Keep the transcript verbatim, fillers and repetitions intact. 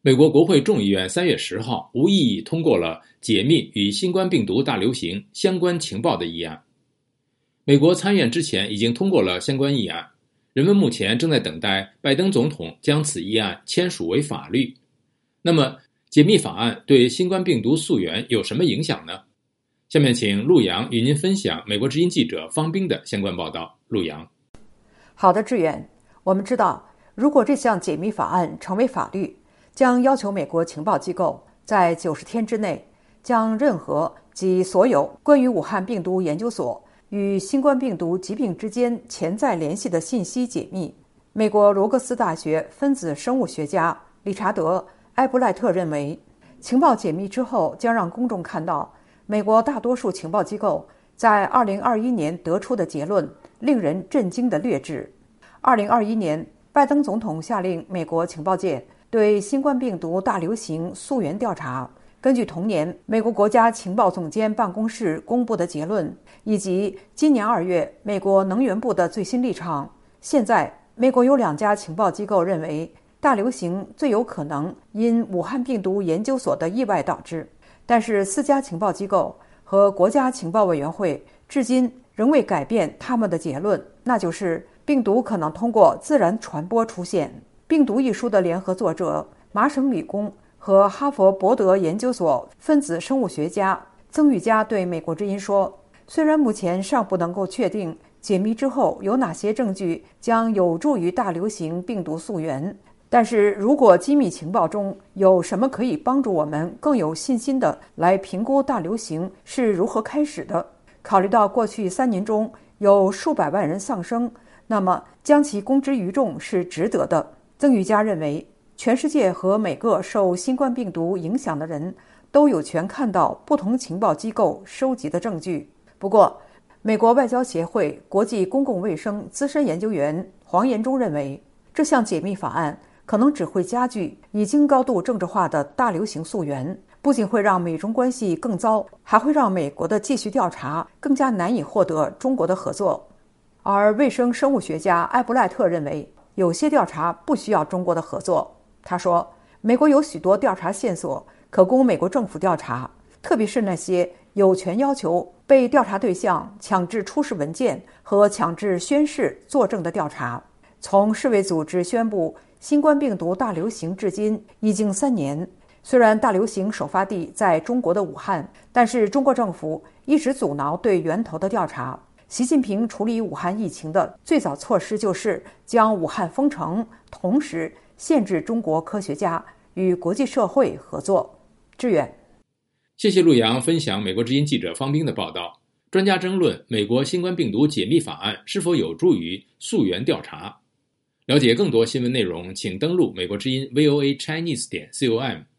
美国国会众议院三月十号无异议通过了解密与新冠病毒大流行相关情报的议案。美国参院之前已经通过了相关议案，人们目前正在等待拜登总统将此议案签署为法律。那么，解密法案对新冠病毒溯源有什么影响呢？下面请陆洋与您分享美国之音记者方冰的相关报道。陆洋。 好的，志远。我们知道，如果这项解密法案成为法律，将要求美国情报机构在九十天之内将任何及所有关于武汉病毒研究所与新冠病毒疾病之间潜在联系的信息解密。美国罗格斯大学分子生物学家理查德·埃布赖特认为，情报解密之后将让公众看到美国大多数情报机构在二零二一年得出的结论令人震惊的劣质。二零二一年，拜登总统下令美国情报界对新冠病毒大流行溯源调查。根据同年美国国家情报总监办公室公布的结论，以及今年二月美国能源部的最新立场，现在美国有两家情报机构认为大流行最有可能因武汉病毒研究所的意外导致，但是四家情报机构和国家情报委员会至今仍未改变他们的结论，那就是病毒可能通过自然传播出现。病毒一书的联合作者麻省理工和哈佛伯德研究所分子生物学家曾玉佳对美国之音说，虽然目前尚不能够确定解密之后有哪些证据将有助于大流行病毒溯源，但是如果机密情报中有什么可以帮助我们更有信心的来评估大流行是如何开始的，考虑到过去三年中有数百万人丧生，那么将其公之于众是值得的。曾玉佳认为，全世界和每个受新冠病毒影响的人都有权看到不同情报机构收集的证据。不过，美国外交协会国际公共卫生资深研究员黄延忠认为，这项解密法案可能只会加剧已经高度政治化的大流行溯源，不仅会让美中关系更糟，还会让美国的继续调查更加难以获得中国的合作。而卫生生物学家埃布赖特认为，有些调查不需要中国的合作。他说，美国有许多调查线索可供美国政府调查，特别是那些有权要求被调查对象强制出示文件和强制宣誓作证的调查。从世卫组织宣布新冠病毒大流行至今已经三年，虽然大流行首发地在中国的武汉，但是中国政府一直阻挠对源头的调查。习近平处理武汉疫情的最早措施就是将武汉封城，同时限制中国科学家与国际社会合作。志远。 谢谢陆洋分享美国之音记者方冰的报道。专家争论美国新冠病毒解密法案是否有助于溯源调查。了解更多新闻内容，请登录美国之音 V O A Chinese 点 com。